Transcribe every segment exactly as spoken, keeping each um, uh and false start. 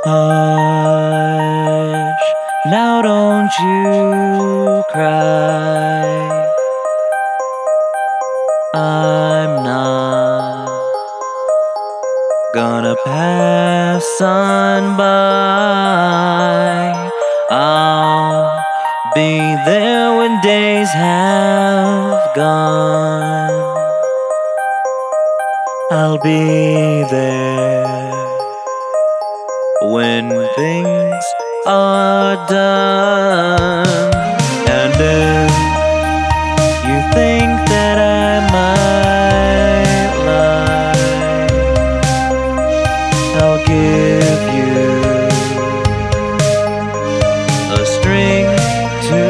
Hush, now don't you cry. I'm not gonna pass on by. I'll be there when days have gone. I'll be there when things are done. And if you think that I might lie, I'll give you a string to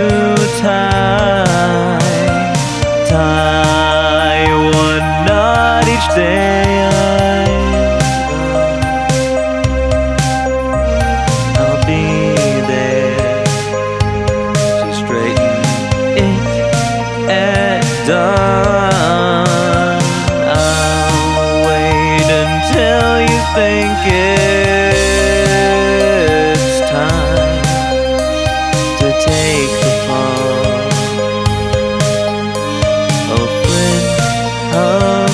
tie. Tie one knot each day. Done. I'll wait until you think it's time to take the fall. A friend of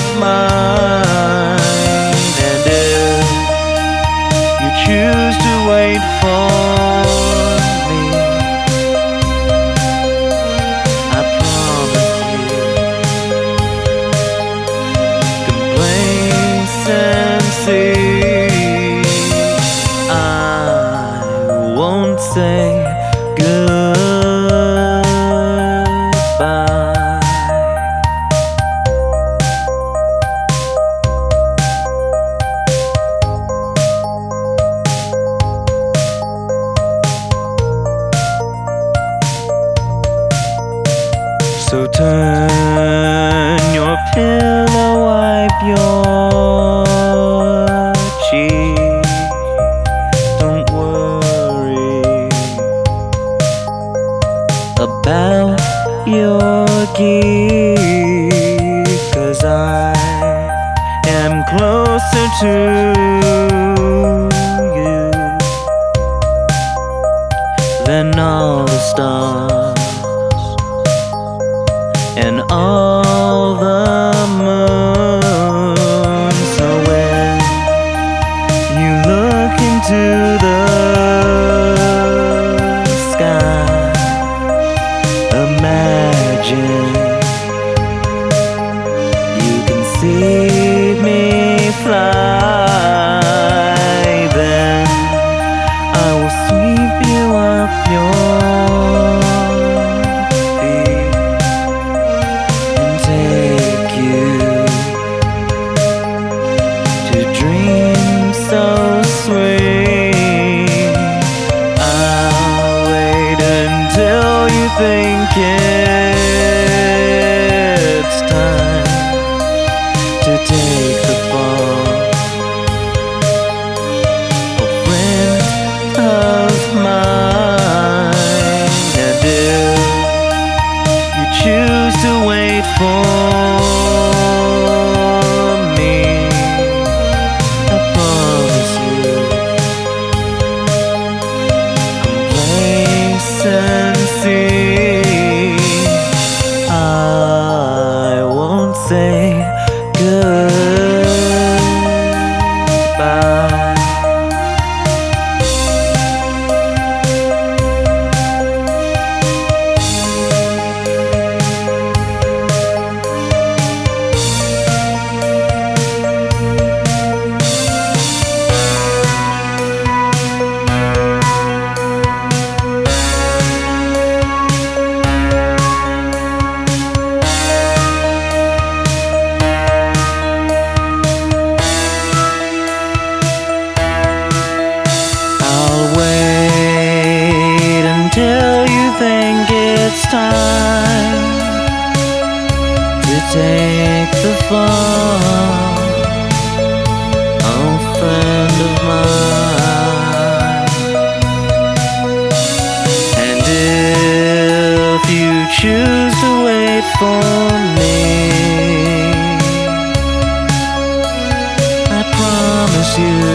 mine, and if you choose to wait for me, I promise I won't say goodbye. So turn your pillow, wipe your cheek. Don't worry about your geek, 'cause I am closer to you than all the stars and all the moons. So when you look into the sky, imagine you can see me fly. Then I will sweep you off your feet and take you to dreams so sweet. I'll wait until you think it's time to take the fall. A friend of mine, and if you choose to wait for me, I promise you complacency. I won't say goodbye. Till you think it's time to take the fall. Oh, friend of mine, and if you choose to wait for me, I promise you